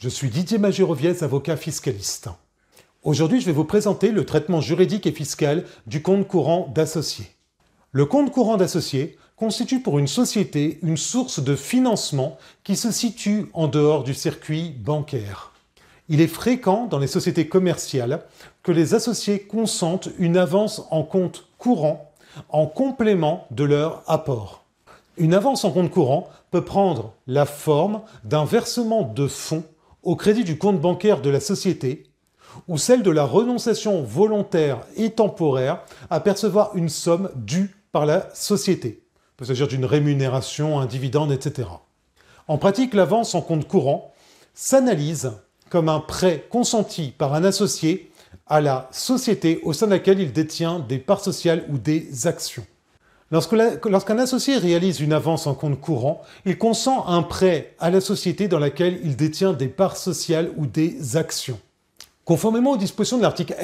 Je suis Didier Magéroviez, avocat fiscaliste. Aujourd'hui, je vais vous présenter le traitement juridique et fiscal du compte courant d'associé. Le compte courant d'associé constitue pour une société une source de financement qui se situe en dehors du circuit bancaire. Il est fréquent dans les sociétés commerciales que les associés consentent une avance en compte courant en complément de leur apport. Une avance en compte courant peut prendre la forme d'un versement de fonds au crédit du compte bancaire de la société ou celle de la renonciation volontaire et temporaire à percevoir une somme due par la société. Il peut s'agir d'une rémunération, un dividende, etc. En pratique, l'avance en compte courant s'analyse comme un prêt consenti par un associé à la société au sein de laquelle il détient des parts sociales ou des actions. Lorsqu'un associé réalise une avance en compte courant, il consent un prêt à la société dans laquelle il détient des parts sociales ou des actions. Conformément aux dispositions de l'article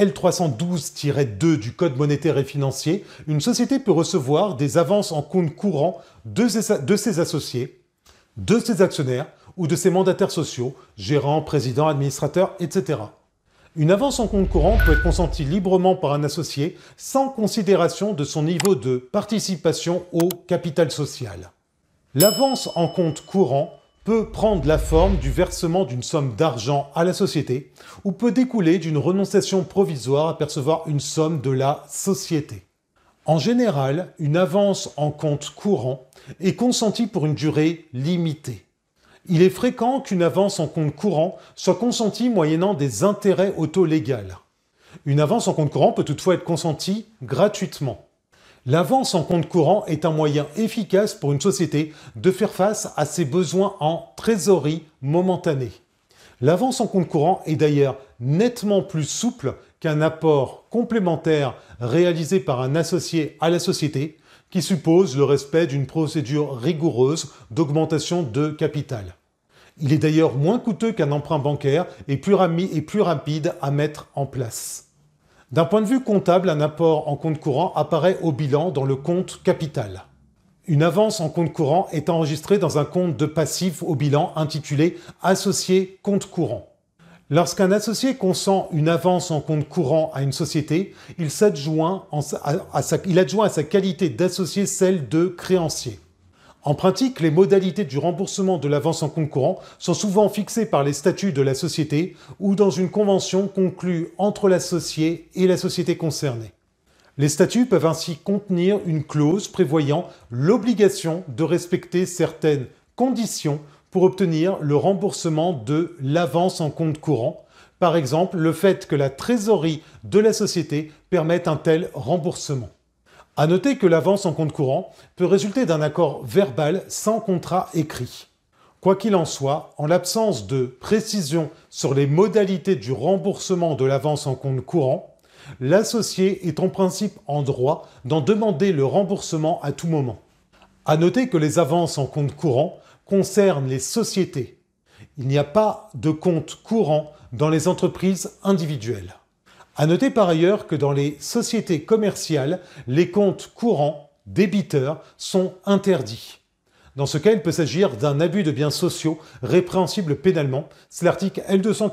L312-2 du Code monétaire et financier, une société peut recevoir des avances en compte courant de ses associés, de ses actionnaires ou de ses mandataires sociaux, gérants, présidents, administrateurs, etc. Une avance en compte courant peut être consentie librement par un associé sans considération de son niveau de participation au capital social. L'avance en compte courant peut prendre la forme du versement d'une somme d'argent à la société ou peut découler d'une renonciation provisoire à percevoir une somme de la société. En général, une avance en compte courant est consentie pour une durée limitée. Il est fréquent qu'une avance en compte courant soit consentie moyennant des intérêts au taux légal. Une avance en compte courant peut toutefois être consentie gratuitement. L'avance en compte courant est un moyen efficace pour une société de faire face à ses besoins en trésorerie momentanée. L'avance en compte courant est d'ailleurs nettement plus souple qu'un apport complémentaire réalisé par un associé à la société qui suppose le respect d'une procédure rigoureuse d'augmentation de capital. Il est d'ailleurs moins coûteux qu'un emprunt bancaire et plus rapide à mettre en place. D'un point de vue comptable, un apport en compte courant apparaît au bilan dans le compte capital. Une avance en compte courant est enregistrée dans un compte de passif au bilan intitulé « Associé compte courant ». Lorsqu'un associé consent une avance en compte courant à une société, il adjoint à sa qualité d'associé celle de créancier. En pratique, les modalités du remboursement de l'avance en compte courant sont souvent fixées par les statuts de la société ou dans une convention conclue entre l'associé et la société concernée. Les statuts peuvent ainsi contenir une clause prévoyant l'obligation de respecter certaines conditions pour obtenir le remboursement de l'avance en compte courant, par exemple le fait que la trésorerie de la société permette un tel remboursement. À noter que l'avance en compte courant peut résulter d'un accord verbal sans contrat écrit. Quoi qu'il en soit, en l'absence de précision sur les modalités du remboursement de l'avance en compte courant, l'associé est en principe en droit d'en demander le remboursement à tout moment. À noter que les avances en compte courant concernent les sociétés. Il n'y a pas de compte courant dans les entreprises individuelles. À noter par ailleurs que dans les sociétés commerciales, les comptes courants débiteurs sont interdits. Dans ce cas, il peut s'agir d'un abus de biens sociaux répréhensible pénalement. C'est l'article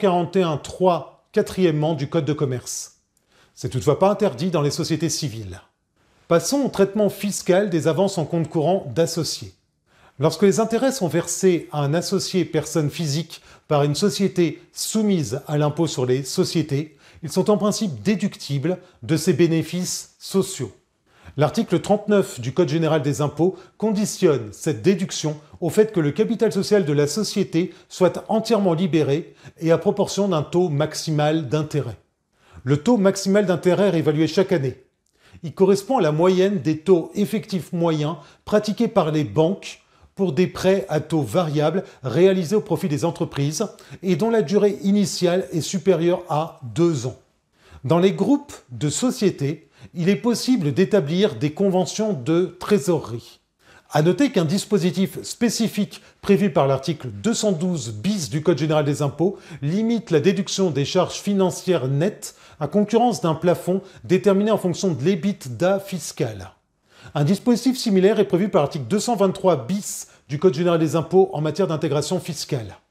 L241-3, quatrièmement du Code de commerce. C'est toutefois pas interdit dans les sociétés civiles. Passons au traitement fiscal des avances en compte courant d'associés. Lorsque les intérêts sont versés à un associé personne physique par une société soumise à l'impôt sur les sociétés, ils sont en principe déductibles de ses bénéfices sociaux. L'article 39 du Code général des impôts conditionne cette déduction au fait que le capital social de la société soit entièrement libéré et à proportion d'un taux maximal d'intérêt. Le taux maximal d'intérêt est évalué chaque année. Il correspond à la moyenne des taux effectifs moyens pratiqués par les banques pour des prêts à taux variables réalisés au profit des entreprises et dont la durée initiale est supérieure à 2 ans. Dans les groupes de sociétés, il est possible d'établir des conventions de trésorerie. À noter qu'un dispositif spécifique prévu par l'article 212 bis du Code général des impôts limite la déduction des charges financières nettes à concurrence d'un plafond déterminé en fonction de l'EBITDA fiscal. Un dispositif similaire est prévu par l'article 223 bis du Code général des impôts en matière d'intégration fiscale.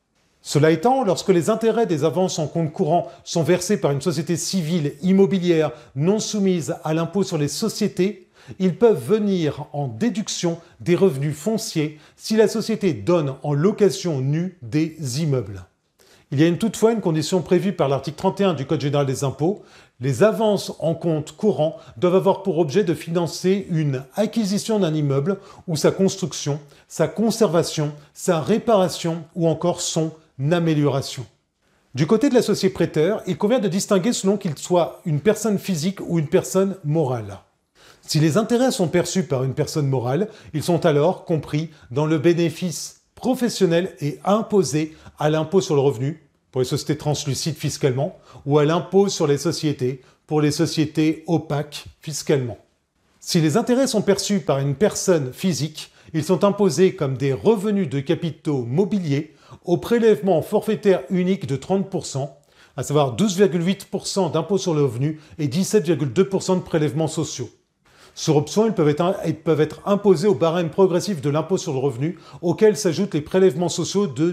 Cela étant, lorsque les intérêts des avances en compte courant sont versés par une société civile immobilière non soumise à l'impôt sur les sociétés, ils peuvent venir en déduction des revenus fonciers si la société donne en location nue des immeubles. Il y a toutefois une condition prévue par l'article 31 du Code général des impôts. Les avances en compte courant doivent avoir pour objet de financer une acquisition d'un immeuble ou sa construction, sa conservation, sa réparation ou encore son amélioration. Du côté de l'associé prêteur, il convient de distinguer selon qu'il soit une personne physique ou une personne morale. Si les intérêts sont perçus par une personne morale, ils sont alors compris dans le bénéfice professionnel et imposé à l'impôt sur le revenu, pour les sociétés translucides fiscalement, ou à l'impôt sur les sociétés, pour les sociétés opaques fiscalement. Si les intérêts sont perçus par une personne physique, ils sont imposés comme des revenus de capitaux mobiliers au prélèvement forfaitaire unique de 30%, à savoir 12,8% d'impôt sur le revenu et 17,2% de prélèvements sociaux. Sur option, ils peuvent être imposés au barème progressif de l'impôt sur le revenu, auquel s'ajoutent les prélèvements sociaux de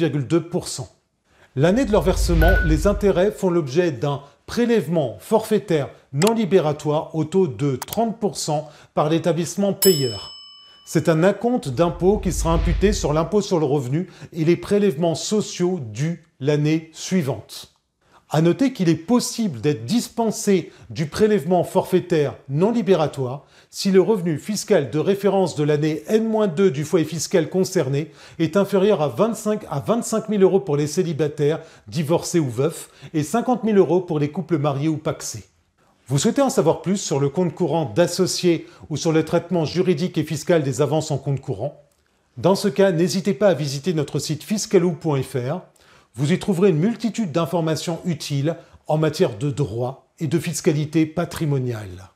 17,2%. L'année de leur versement, les intérêts font l'objet d'un prélèvement forfaitaire non libératoire au taux de 30% par l'établissement payeur. C'est un acompte d'impôt qui sera imputé sur l'impôt sur le revenu et les prélèvements sociaux dus l'année suivante. À noter qu'il est possible d'être dispensé du prélèvement forfaitaire non libératoire si le revenu fiscal de référence de l'année N-2 du foyer fiscal concerné est inférieur à 25 000 euros pour les célibataires, divorcés ou veufs et 50 000 euros pour les couples mariés ou pacsés. Vous souhaitez en savoir plus sur le compte courant d'associés ou sur le traitement juridique et fiscal des avances en compte courant? Dans ce cas, n'hésitez pas à visiter notre site fiscalou.fr. Vous y trouverez une multitude d'informations utiles en matière de droit et de fiscalité patrimoniale.